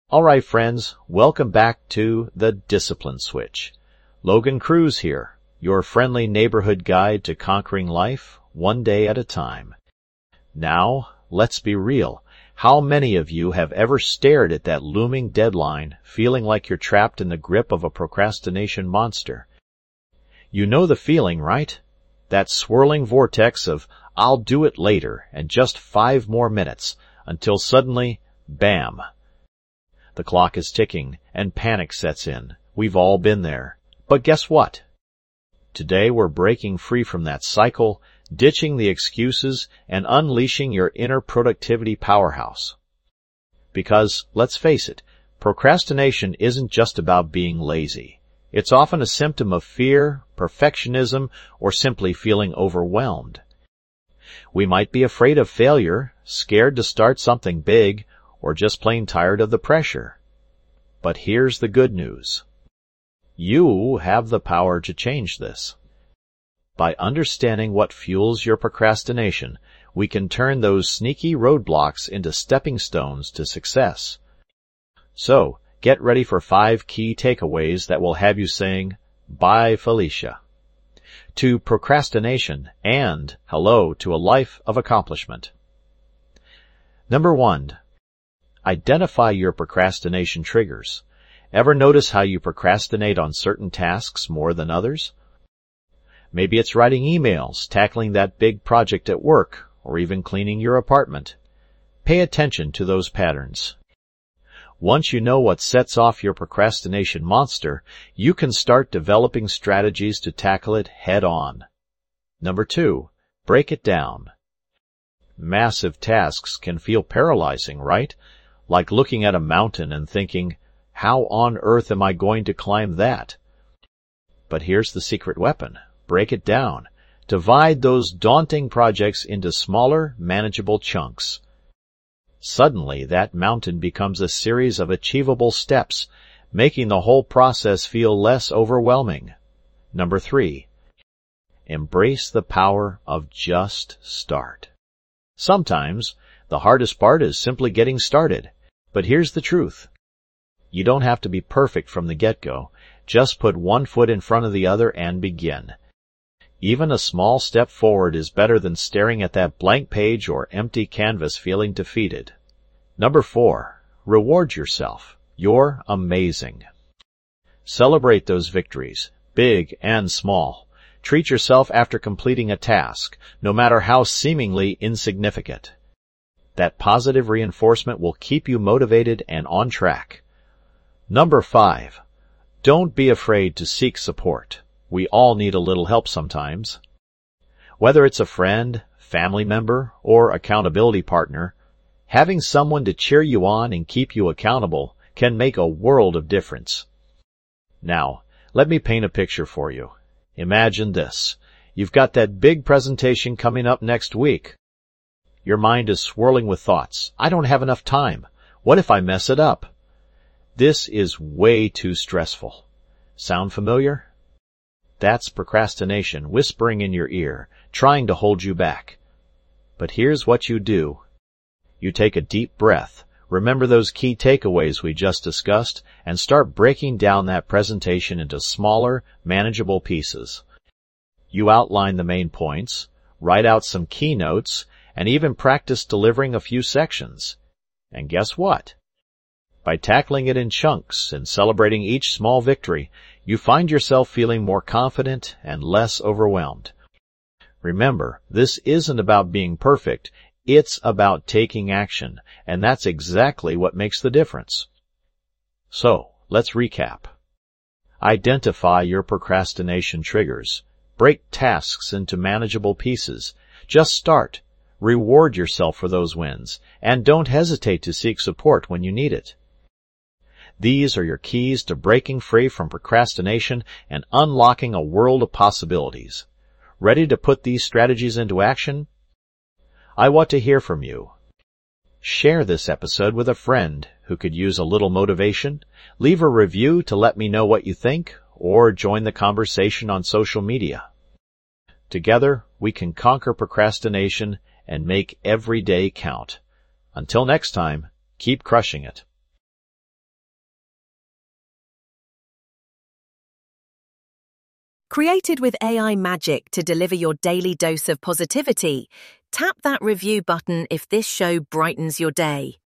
All right, friends, welcome back to The Discipline Switch. Logan Cruz here, your friendly neighborhood guide to conquering life one day at a time. Now, let's be real. How many of you have ever stared at that looming deadline, feeling like you're trapped in the grip of a procrastination monster? You know the feeling, right? That swirling vortex of, I'll do it later, and just 5 more minutes, until suddenly, bam! The clock is ticking, and panic sets in. We've all been there. But guess what? Today we're breaking free from that cycle, ditching the excuses, and unleashing your inner productivity powerhouse. Because, let's face it, procrastination isn't just about being lazy. It's often a symptom of fear, perfectionism, or simply feeling overwhelmed. We might be afraid of failure, scared to start something big, or just plain tired of the pressure. But here's the good news. You have the power to change this. By understanding what fuels your procrastination, we can turn those sneaky roadblocks into stepping stones to success. So, get ready for 5 key takeaways that will have you saying, bye Felicia, to procrastination and hello to a life of accomplishment. Number 1. Identify your procrastination triggers. Ever notice how you procrastinate on certain tasks more than others? Maybe it's writing emails, tackling that big project at work, or even cleaning your apartment. Pay attention to those patterns. Once you know what sets off your procrastination monster, you can start developing strategies to tackle it head on. Number 2, break it down. Massive tasks can feel paralyzing, right? Like looking at a mountain and thinking, how on earth am I going to climb that? But here's the secret weapon. Break it down. Divide those daunting projects into smaller, manageable chunks. Suddenly, that mountain becomes a series of achievable steps, making the whole process feel less overwhelming. Number 3. Embrace the power of just start. Sometimes, the hardest part is simply getting started. But here's the truth. You don't have to be perfect from the get-go. Just put one foot in front of the other and begin. Even a small step forward is better than staring at that blank page or empty canvas feeling defeated. Number 4. Reward yourself. You're amazing. Celebrate those victories, big and small. Treat yourself after completing a task, no matter how seemingly insignificant. That positive reinforcement will keep you motivated and on track. Number 5. Don't be afraid to seek support. We all need a little help sometimes. Whether it's a friend, family member, or accountability partner, having someone to cheer you on and keep you accountable can make a world of difference. Now, let me paint a picture for you. Imagine this. You've got that big presentation coming up next week. Your mind is swirling with thoughts. I don't have enough time. What if I mess it up? This is way too stressful. Sound familiar? That's procrastination whispering in your ear, trying to hold you back. But here's what you do. You take a deep breath, remember those key takeaways we just discussed, and start breaking down that presentation into smaller, manageable pieces. You outline the main points, write out some key notes, and even practice delivering a few sections. And guess what? By tackling it in chunks and celebrating each small victory, you find yourself feeling more confident and less overwhelmed. Remember, this isn't about being perfect, it's about taking action, and that's exactly what makes the difference. So, let's recap. Identify your procrastination triggers. Break tasks into manageable pieces. Just start. Reward yourself for those wins, and don't hesitate to seek support when you need it. These are your keys to breaking free from procrastination and unlocking a world of possibilities. Ready to put these strategies into action? I want to hear from you. Share this episode with a friend who could use a little motivation. Leave a review to let me know what you think, or join the conversation on social media. Together, we can conquer procrastination and make every day count. Until next time, keep crushing it. Created with AI magic to deliver your daily dose of positivity, tap that review button if this show brightens your day.